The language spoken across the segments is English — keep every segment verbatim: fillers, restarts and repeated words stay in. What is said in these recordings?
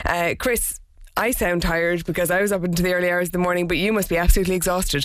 Uh, Chris, I sound tired because I was up into the early hours of the morning, but you must be absolutely exhausted.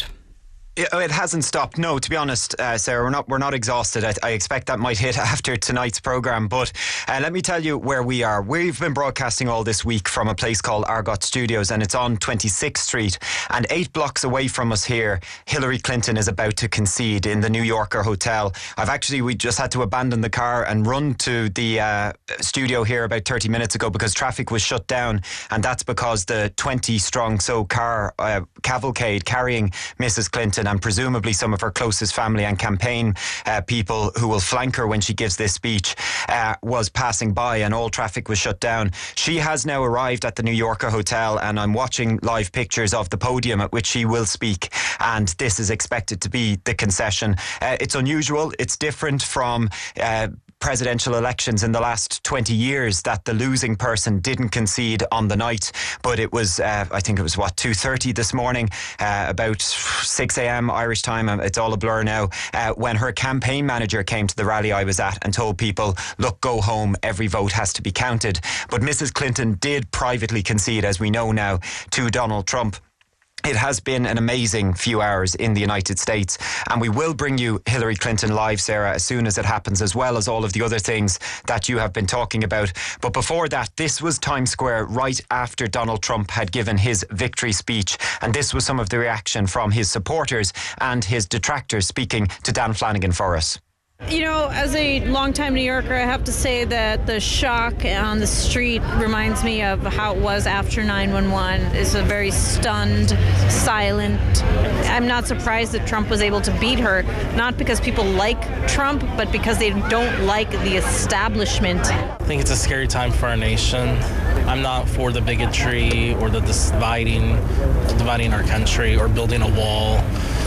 It hasn't stopped. No, to be honest, uh, Sarah, we're not we're not exhausted. I, I expect that might hit after tonight's programme. But uh, let me tell you where we are. We've been broadcasting all this week from a place called Argot Studios, and it's on twenty-sixth Street. And eight blocks away from us here, Hillary Clinton is about to concede in the New Yorker Hotel. I've actually, we just had to abandon the car and run to the uh, studio here about thirty minutes ago because traffic was shut down. And that's because the twenty strong so car uh, cavalcade carrying Missus Clinton and presumably some of her closest family and campaign uh, people who will flank her when she gives this speech uh, was passing by, and all traffic was shut down. She has now arrived at the New Yorker Hotel, and I'm watching live pictures of the podium at which she will speak, and this is expected to be the concession. Uh, it's unusual. It's different from uh, presidential elections in the last twenty years that the losing person didn't concede on the night, but it was uh, I think it was what two thirty this morning, uh, about six a.m. Irish time, it's all a blur now, uh, when her campaign manager came to the rally I was at and told people, look, go home, every vote has to be counted. But Missus Clinton did privately concede, as we know now, to Donald Trump. It has been an amazing few hours in the United States, and we will bring you Hillary Clinton live, Sarah, as soon as it happens, as well as all of the other things that you have been talking about. But before that, this was Times Square right after Donald Trump had given his victory speech, and this was some of the reaction from his supporters and his detractors speaking to Dan Flanagan for us. You know, as a longtime New Yorker, I have to say that the shock on the street reminds me of how it was after nine one one. It's a very stunned, silent. I'm not surprised that Trump was able to beat her, not because people like Trump, but because they don't like the establishment. I think it's a scary time for our nation. I'm not for the bigotry or the dividing, dividing our country or building a wall.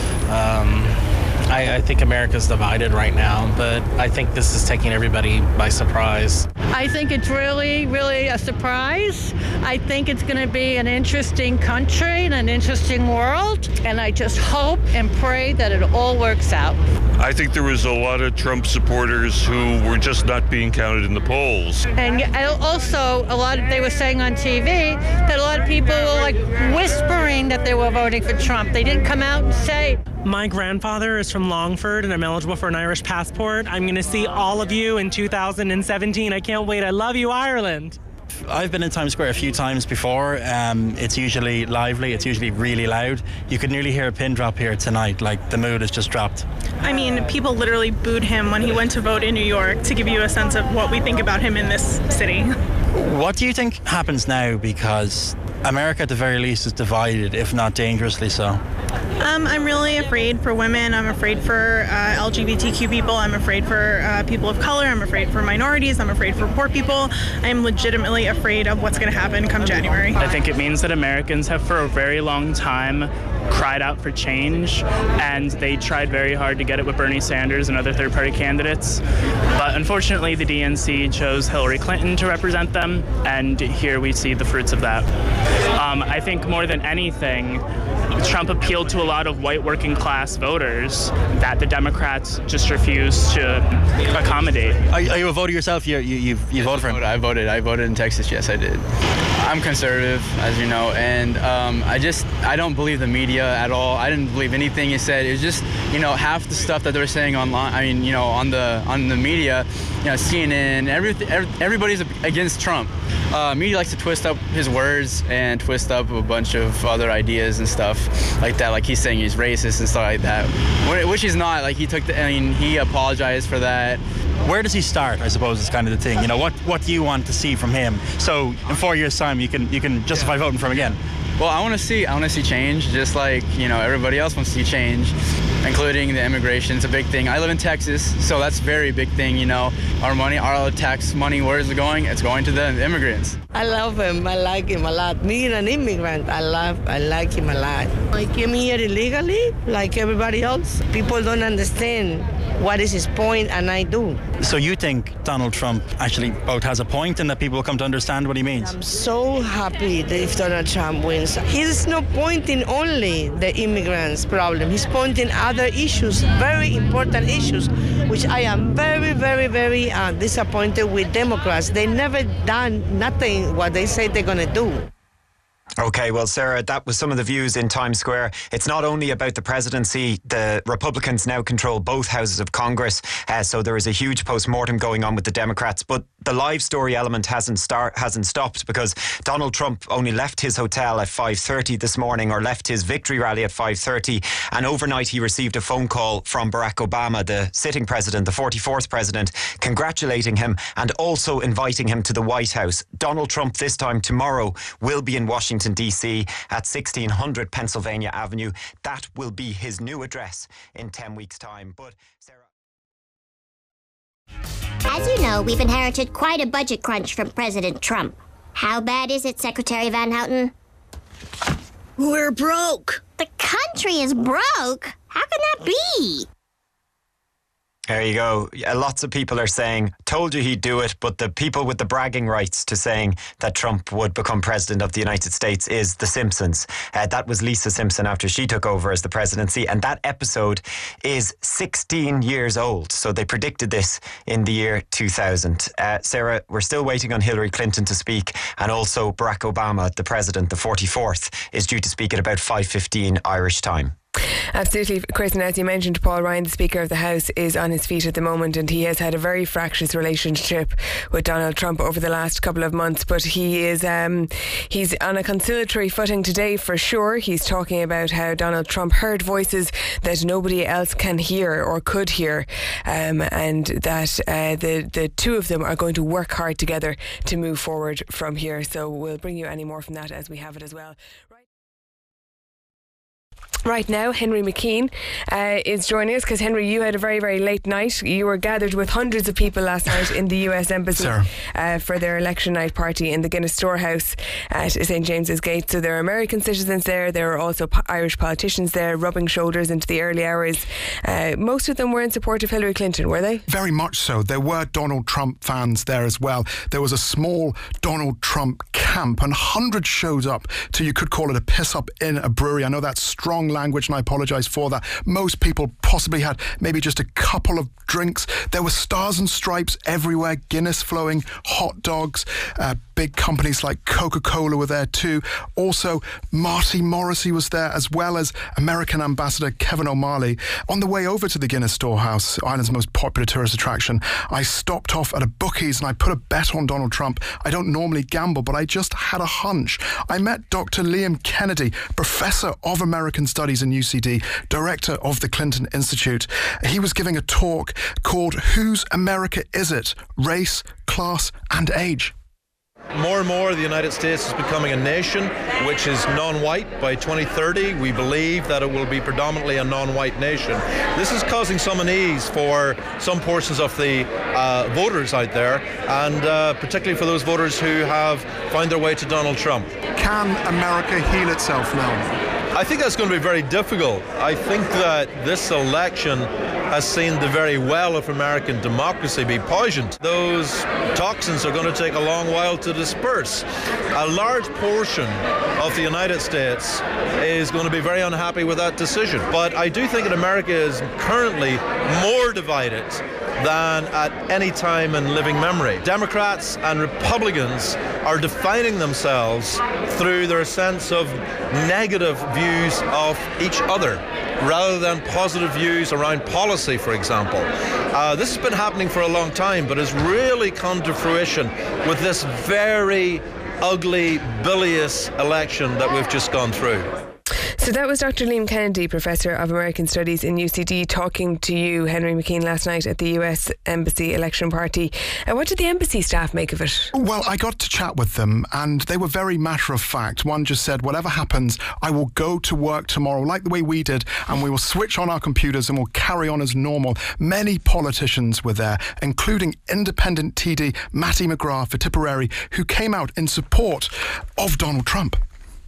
Um, I, I think America's divided right now, but I think this is taking everybody by surprise. I think it's really, really a surprise. I think it's going to be an interesting country and an interesting world, and I just hope and pray that it all works out. I think there was a lot of Trump supporters who were just not being counted in the polls. And also, a lot of, they were saying on T V that a lot of people were like whispering that they were voting for Trump. They didn't come out and say. My grandfather is from Longford, and I'm eligible for an Irish passport. I'm going to see all of you in two thousand seventeen. I can't wait. I love you, Ireland. I've been in Times Square a few times before. Um, it's usually lively. It's usually really loud. You could nearly hear a pin drop here tonight. Like, the mood has just dropped. I mean, people literally booed him when he went to vote in New York, to give you a sense of what we think about him in this city. What do you think happens now? Because America, at the very least, is divided, if not dangerously so. Um, I'm really afraid for women. I'm afraid for uh, L G B T Q people. I'm afraid for uh, people of color. I'm afraid for minorities. I'm afraid for poor people. I'm legitimately afraid of what's going to happen come January. I think it means that Americans have for a very long time cried out for change, and they tried very hard to get it with Bernie Sanders and other third-party candidates. But unfortunately, the D N C chose Hillary Clinton to represent them, and here we see the fruits of that. Um, I think more than anything, Trump appealed to a lot of white working class voters that the Democrats just refuse to accommodate. Are, are you a voter yourself? You, you, you've, you voted for him? I voted. I voted in Texas. Yes, I did. I'm conservative, as you know, and um, I just, I don't believe the media at all. I didn't believe anything he said. It was just, you know, half the stuff that they were saying online, I mean, you know, on the on the media, you know, C N N, every, every, everybody's against Trump. Uh, media likes to twist up his words and twist up a bunch of other ideas and stuff like that. Like, he's saying he's racist and stuff like that, which he's not. Like, he took the, I mean, he apologized for that. Where does he start, I suppose, is kind of the thing. You know, what, what do you want to see from him? So in four years' time, you can you can justify yeah. voting for him again. Well, I want to see I want to see change, just like, you know, everybody else wants to see change, including the immigration. It's a big thing. I live in Texas, so that's a very big thing. You know, our money, our tax money, where is it going? It's going to the immigrants. I love him. I like him a lot. Being an immigrant, I love, I like him a lot. I came here illegally, like everybody else. People don't understand what is his point, and I do. So you think Donald Trump actually both has a point and that people will come to understand what he means? I'm so happy that if Donald Trump wins. He's not pointing only the immigrants' problem. He's pointing other issues, very important issues, which I am very, very, very uh, disappointed with Democrats. They never done nothing what they say they're going to do. Okay, well, Sarah, that was some of the views in Times Square. It's not only about the presidency. The Republicans now control both houses of Congress, uh, so there is a huge post-mortem going on with the Democrats. But the live story element hasn't start hasn't stopped, because Donald Trump only left his hotel at five thirty this morning, or left his victory rally at five thirty, and overnight he received a phone call from Barack Obama, the sitting president, the forty-fourth president, congratulating him and also inviting him to the White House. Donald Trump, this time tomorrow, will be in Washington D C at sixteen hundred Pennsylvania Avenue. That will be his new address in ten weeks' time. But Sarah, as you know, we've inherited quite a budget crunch from President Trump. How bad is it, Secretary Van Houten? We're broke. The country is broke? How can that be? there you go. Yeah, lots of people are saying, told you he'd do it, but the people with the bragging rights to saying that Trump would become president of the United States is The Simpsons. Uh, that was Lisa Simpson after she took over as the presidency, and that episode is sixteen years old. So they predicted this in the year two thousand. Uh, Sarah, we're still waiting on Hillary Clinton to speak, and also Barack Obama, the president, the forty-fourth, is due to speak at about five fifteen Irish time. Absolutely, Chris, and as you mentioned, Paul Ryan, the Speaker of the House, is on his feet at the moment, and he has had a very fractious relationship with Donald Trump over the last couple of months, but he is um, he's on a conciliatory footing today for sure. He's talking about how Donald Trump heard voices that nobody else can hear or could hear, um, and that uh, the, the two of them are going to work hard together to move forward from here. So we'll bring you any more from that as we have it as well. Right. Right now, Henry McKean uh, is joining us, because Henry, you had a very, very late night. You were gathered with hundreds of people last night in the U S Embassy uh, for their election night party in the Guinness Storehouse at Saint James's Gate. So there are American citizens there. There are also po- Irish politicians there, rubbing shoulders into the early hours. Uh, most of them were in support of Hillary Clinton, were they? Very much so. There were Donald Trump fans there as well. There was a small Donald Trump camp, and hundreds showed up to, you could call it a piss up in a brewery. I know that's strong language, and I apologise for that. Most people possibly had maybe just a couple of drinks. There were stars and stripes everywhere, Guinness flowing, hot dogs, uh, big companies like Coca-Cola were there too. Also, Marty Morrissey was there, as well as American Ambassador Kevin O'Malley. On the way over to the Guinness Storehouse, Ireland's most popular tourist attraction, I stopped off at a bookies and I put a bet on Donald Trump. I don't normally gamble, but I just had a hunch. I met Doctor Liam Kennedy, Professor of American Studies in U C D, Director of the Clinton Institute. He was giving a talk called Whose America Is It? Race, Class and Age. More and more, the United States is becoming a nation which is non-white. By twenty thirty, we believe that it will be predominantly a non-white nation. This is causing some unease for some portions of the uh, voters out there, and uh, particularly for those voters who have found their way to Donald Trump. Can America heal itself now? I think that's going to be very difficult. I think that this election has seen the very well of American democracy be poisoned. Those toxins are going to take a long while to disperse. A large portion of the United States is going to be very unhappy with that decision. But I do think that America is currently more divided than at any time in living memory. Democrats and Republicans are defining themselves through their sense of negative views of each other, rather than positive views around policy, for example. Uh, this has been happening for a long time, but has really come to fruition with this very ugly, bilious election that we've just gone through. So that was Doctor Liam Kennedy, Professor of American Studies in U C D, talking to you, Henry McKean, last night at the U S Embassy election party. Uh, what did the embassy staff make of it? Well, I got to chat with them, and they were very matter of fact. One just said, whatever happens, I will go to work tomorrow like the way we did, and we will switch on our computers and we'll carry on as normal. Many politicians were there, including independent T D Matty McGrath for Tipperary, who came out in support of Donald Trump.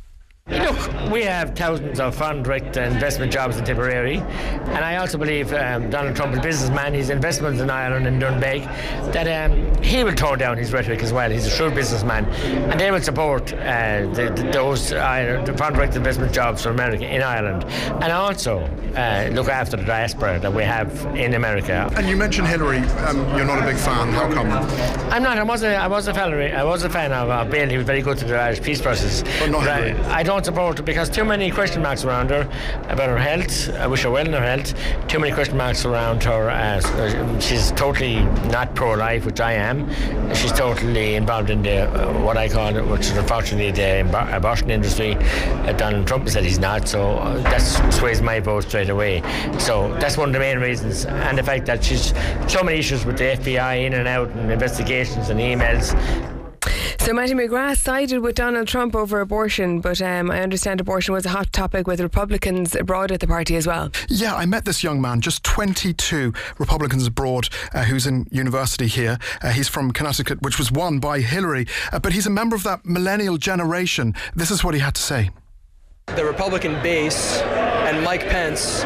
Look, we have thousands of foreign direct investment jobs in Tipperary, and I also believe um, Donald Trump is a businessman. He's investments in Ireland and Doonbeg, that um, he will tone down his rhetoric as well. He's a shrewd businessman, and they will support uh, the, the, those uh, the foreign direct investment jobs for America in Ireland, and also uh, look after the diaspora that we have in America. And you mentioned Hillary. Um, you're not a big fan. How come? I'm not. I was a, I was a fan. I was a fan of uh, Bill. He was very good to the Irish peace process. But not but Hillary. I, I don't support her because too many question marks around her about her health. I wish her well in her health. Too many question marks around her. Uh, she's totally not pro-life, which I am. She's totally involved in the uh, what I call, which is unfortunately the abortion industry. Uh, Donald Trump said he's not, so uh, that sways my vote straight away. So that's one of the main reasons, and the fact that she's so many issues with the F B I in and out and investigations and emails. So Mattie McGrath sided with Donald Trump over abortion, but um, I understand abortion was a hot topic with Republicans abroad at the party as well. Yeah, I met this young man, just twenty-two, Republicans abroad, uh, who's in university here. Uh, he's from Connecticut, which was won by Hillary, uh, but he's a member of that millennial generation. This is what he had to say. The Republican base and Mike Pence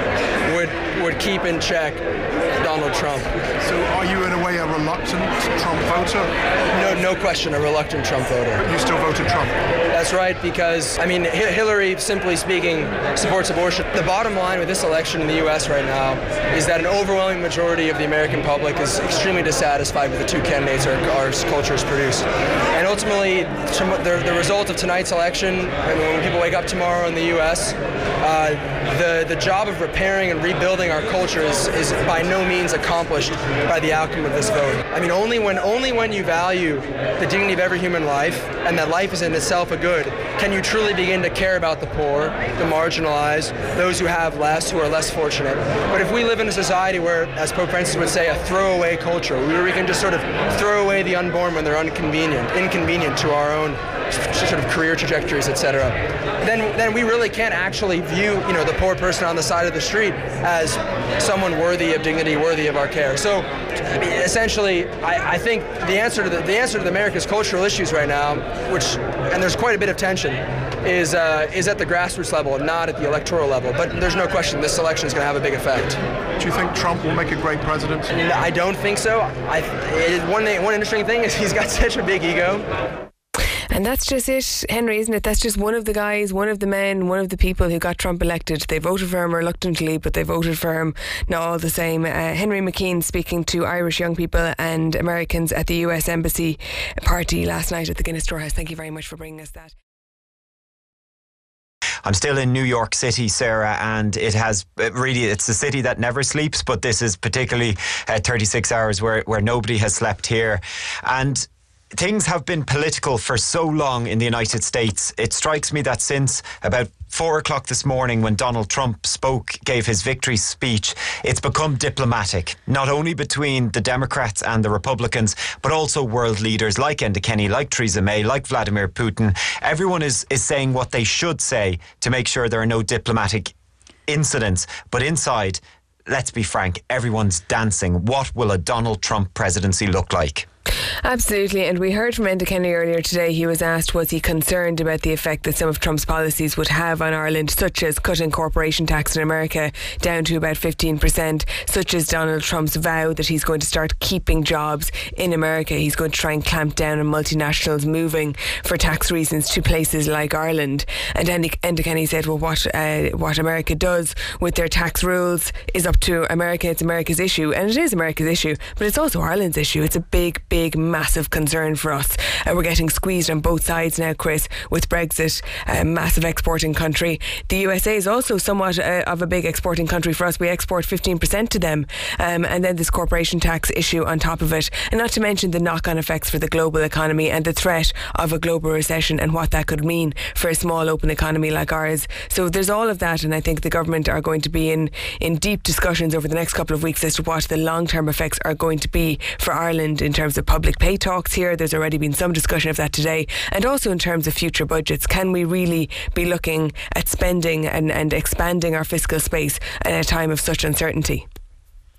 would would keep in check Donald Trump. So are you in a way a reluctant Trump voter? No, no question, a reluctant Trump voter. But you still voted Trump? That's right, because, I mean, H- Hillary, simply speaking, supports abortion. The bottom line with this election in the U S right now is that an overwhelming majority of the American public is extremely dissatisfied with the two candidates our, our culture has produced. And ultimately, the, the result of tonight's election, and when people wake up tomorrow in the U S, uh, the, the job of repairing and rebuilding our culture is, is by no means accomplished by the outcome of this vote. I mean, only when only when you value the dignity of every human life and that life is in itself a good, can you truly begin to care about the poor, the marginalized, those who have less, who are less fortunate. But if we live in a society where, as Pope Francis would say, a throwaway culture, where we can just sort of throw away the unborn when they're inconvenient, inconvenient to our own sort of career trajectories, et cetera, then then we really can't actually view, you know, the poor person on the side of the street as someone worthy of dignity, worthy of our care. So, I mean, essentially, I, I think the answer to the, the answer to the America's cultural issues right now, which, and there's quite a bit of tension, is uh, is at the grassroots level and not at the electoral level. But there's no question this election is going to have a big effect. Do you think Trump will make a great president? No, I don't think so. I, it, one one interesting thing is he's got such a big ego. And that's just it, Henry, isn't it? That's just one of the guys, one of the men, one of the people who got Trump elected. They voted for him reluctantly, but they voted for him not all the same. Uh, Henry McKean speaking to Irish young people and Americans at the U S Embassy party last night at the Guinness Storehouse. Thank you very much for bringing us that. I'm still in New York City, Sarah, and it has really, it's a city that never sleeps, but this is particularly uh, thirty-six hours where, where nobody has slept here. And things have been political for so long in the United States. It strikes me that since about four o'clock this morning when Donald Trump spoke, gave his victory speech, it's become diplomatic, not only between the Democrats and the Republicans, but also world leaders like Enda Kenny, like Theresa May, like Vladimir Putin. Everyone is, is saying what they should say to make sure there are no diplomatic incidents. But inside, let's be frank, everyone's dancing. What will a Donald Trump presidency look like? Absolutely, and we heard from Enda Kenny earlier today. He was asked, was he concerned about the effect that some of Trump's policies would have on Ireland, such as cutting corporation tax in America down to about fifteen percent, such as Donald Trump's vow that he's going to start keeping jobs in America. He's going to try and clamp down on multinationals moving for tax reasons to places like Ireland. And Enda Kenny said, well, what uh, what America does with their tax rules is up to America. It's America's issue, and it is America's issue, but it's also Ireland's issue. It's a big, big Big, massive concern for us. Uh, we're getting squeezed on both sides now, Chris, with Brexit, a massive exporting country. The U S A is also somewhat uh, of a big exporting country for us. We export fifteen percent to them. Um, and then this corporation tax issue on top of it. And not to mention the knock-on effects for the global economy and the threat of a global recession and what that could mean for a small open economy like ours. So there's all of that, and I think the government are going to be in, in deep discussions over the next couple of weeks as to what the long-term effects are going to be for Ireland in terms of public pay talks here. There's already been some discussion of that today, and also in terms of future budgets. Can we really be looking at spending and, and expanding our fiscal space in a time of such uncertainty?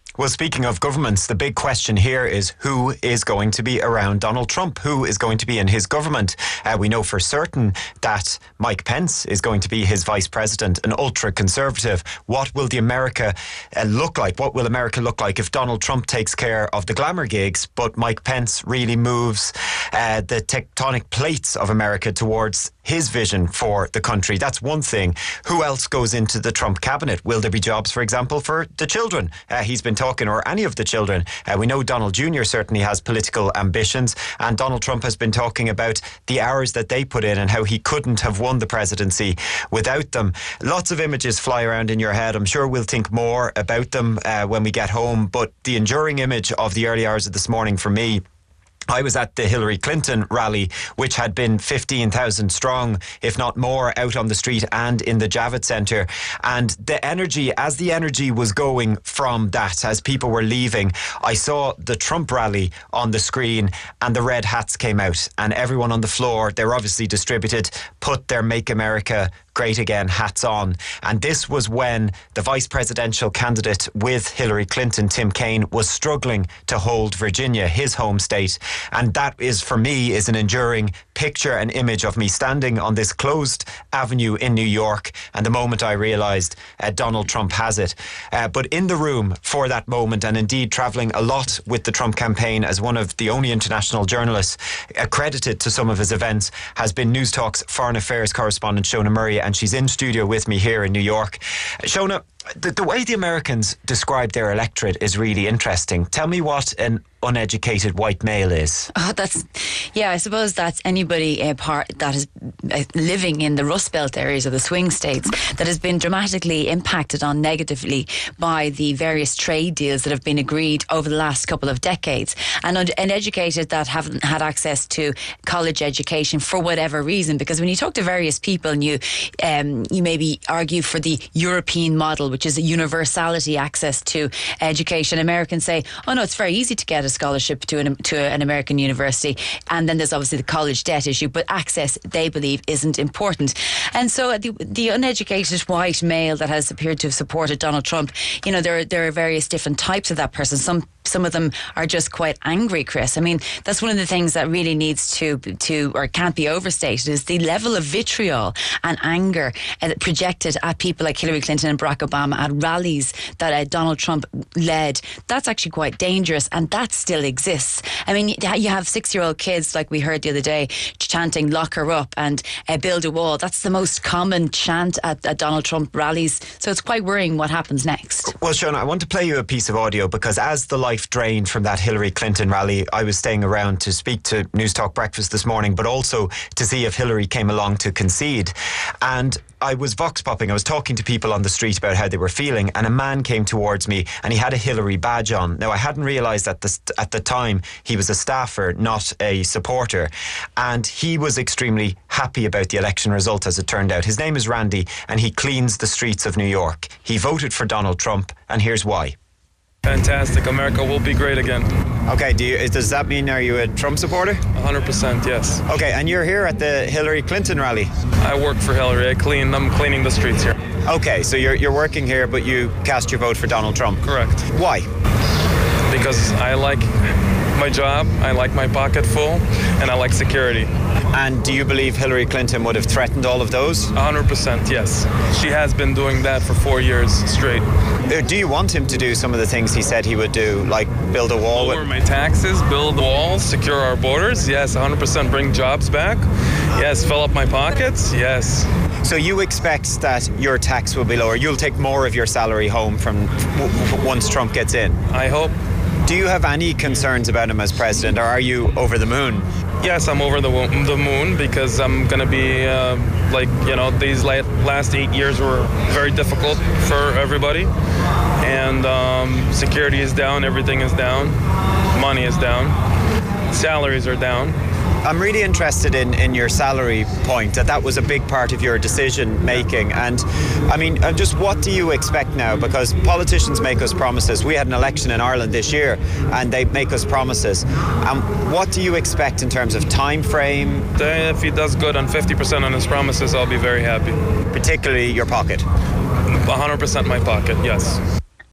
Well, speaking of governments, the big question here is who is going to be around Donald Trump? Who is going to be in his government? Uh, we know for certain that Mike Pence is going to be his vice president, an ultra-conservative. What will the America uh, look like? What will America look like if Donald Trump takes care of the glamour gigs, but Mike Pence really moves uh, the tectonic plates of America towards his vision for the country? That's one thing. Who else goes into the Trump cabinet? Will there be jobs, for example, for the children? Uh, he's been talking, or any of the children. Uh, we know Donald Junior certainly has political ambitions, and Donald Trump has been talking about the hours that they put in and how he couldn't have won the presidency without them. Lots of images fly around in your head. I'm sure we'll think more about them uh, when we get home, but the enduring image of the early hours of this morning for me, I was at the Hillary Clinton rally, which had been fifteen thousand strong, if not more, out on the street and in the Javits Centre. And the energy, as the energy was going from that, as people were leaving, I saw the Trump rally on the screen and the red hats came out and everyone on the floor, they're obviously distributed, put their Make America Great Again hats on. And this was when the vice presidential candidate with Hillary Clinton, Tim Kaine, was struggling to hold Virginia, his home state. And that is, for me, is an enduring picture and image of me standing on this closed avenue in New York, and the moment I realised uh, Donald Trump has it. Uh, but in the room for that moment, and indeed travelling a lot with the Trump campaign as one of the only international journalists accredited to some of his events, has been News Talk's foreign affairs correspondent Shona Murray, and she's in studio with me here in New York. Shona, the, the way the Americans describe their electorate is really interesting. Tell me what an uneducated white male is. Oh, that's, yeah, I suppose that's anybody uh, part that is uh, living in the Rust Belt areas of the swing states that has been dramatically impacted on negatively by the various trade deals that have been agreed over the last couple of decades, and uneducated that haven't had access to college education for whatever reason. Because when you talk to various people and you um, you maybe argue for the European model, which is a universality access to education, Americans say, oh no, it's very easy to get a scholarship to an, to an American university. And then there's obviously the college debt issue, but access, they believe, isn't important. And so the, the uneducated white male that has appeared to have supported Donald Trump, you know, there, there are various different types of that person. Some Some of them are just quite angry, Chris. I mean, that's one of the things that really needs to, to or can't be overstated, is the level of vitriol and anger uh, projected at people like Hillary Clinton and Barack Obama at rallies that uh, Donald Trump led. That's actually quite dangerous, and that still exists. I mean, you have six-year-old kids, like we heard the other day, chanting "lock her up" and uh, "build a wall." That's the most common chant at, at Donald Trump rallies. So it's quite worrying what happens next. Well, Shona, I want to play you a piece of audio, because as the life drained from that Hillary Clinton rally, I was staying around to speak to News Talk Breakfast this morning, but also to see if Hillary came along to concede. And I was vox popping. I was talking to people on the street about how they were feeling, and a man came towards me and he had a Hillary badge on. Now, I hadn't realised at the, at the time he was a staffer, not a supporter. And he was extremely happy about the election result, as it turned out. His name is Randy, and he cleans the streets of New York. He voted for Donald Trump, and here's why. Fantastic. America will be great again. Okay, do you, does that mean, are you a Trump supporter? one hundred percent, yes. Okay, and you're here at the Hillary Clinton rally? I work for Hillary. I clean, I'm cleaning the streets here. Okay, so you're, you're working here, but you cast your vote for Donald Trump? Correct. Why? Because I like my job, I like my pocket full, and I like security. And do you believe Hillary Clinton would have threatened all of those? one hundred percent, yes. She has been doing that for four years straight. Do you want him to do some of the things he said he would do, like build a wall? Lower my taxes, build walls, secure our borders, yes, one hundred percent. Bring jobs back, yes. Fill up my pockets, yes. So you expect that your tax will be lower? You'll take more of your salary home from w- once Trump gets in? I hope. Do you have any concerns about him as president, or are you over the moon? Yes, I'm over the, the moon, because I'm going to be, uh, like, you know, these late, last eight years were very difficult for everybody. And um, security is down, everything is down, money is down, salaries are down. I'm really interested in, in your salary point, that that was a big part of your decision making. And I mean, just what do you expect now? Because politicians make us promises. We had an election in Ireland this year and they make us promises. And um, what do you expect in terms of time frame? If he does good on fifty percent on his promises, I'll be very happy. Particularly your pocket? one hundred percent my pocket, yes.